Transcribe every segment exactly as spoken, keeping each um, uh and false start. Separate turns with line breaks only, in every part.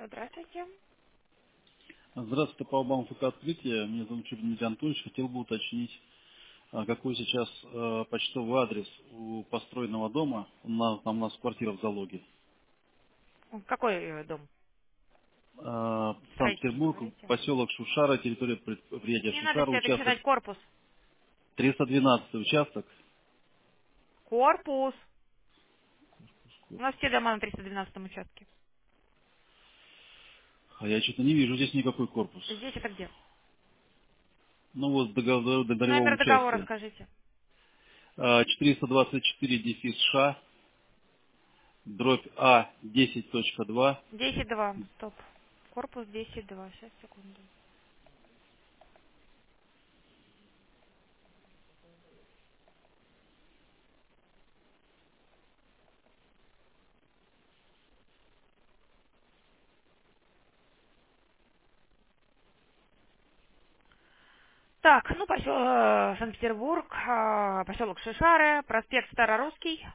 Здравствуйте.
Здравствуйте, по банку ФК открытия. Меня зовут Чубин Дмитрий Анатольевич. Хотел бы уточнить, а, какой сейчас э, почтовый адрес у построенного дома. У нас, там у нас квартира в залоге.
Какой э, дом?
А,
Строительный,
Санкт-Петербург,
говорите?
поселок Шушара, территория предприятия
Не надо
Шушара,
себе
участок
читать корпус.
триста двенадцатый участок.
Корпус. У нас все дома на триста двенадцатом участке.
А я что-то не вижу здесь никакой корпус.
Здесь это где?
Ну вот в договор- договоревом
Номер договора
участии.
скажите.
А, четыреста двадцать четыре дефис Ш, дробь А десять точка два.
десять два. Стоп. Корпус десять два. Сейчас, секунду. Так, ну, поселок Санкт-Петербург, а, поселок Шишары, проспект Старорусский.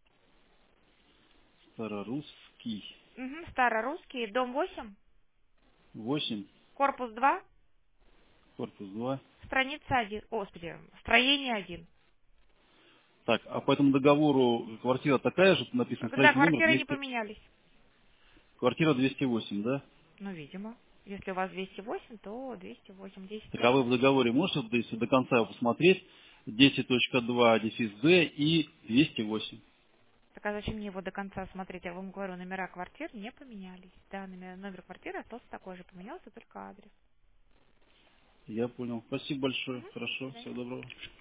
Старорусский.
Угу, Старорусский, дом восемь,
восемь,
корпус два,
корпус два.
страница один. Господи, строение один.
Так, а по этому договору квартира такая же, написан
Когда
строительный номер
квартиры не
двести,
поменялись.
квартира двести восемь, да?
Ну, видимо. Если у вас двести восемь, то двести восемь, десять
Так, а вы
восемь.
в договоре можете, вот если до конца его посмотреть, десять точка два дефис Д и двести восемь.
Так а зачем мне его до конца смотреть? Я вам говорю, номера квартир не поменялись. Да, номер, номер квартиры остался такой же, поменялся только адрес.
Я понял. Спасибо большое.
Угу, до
Хорошо. Всего
свидания.
доброго.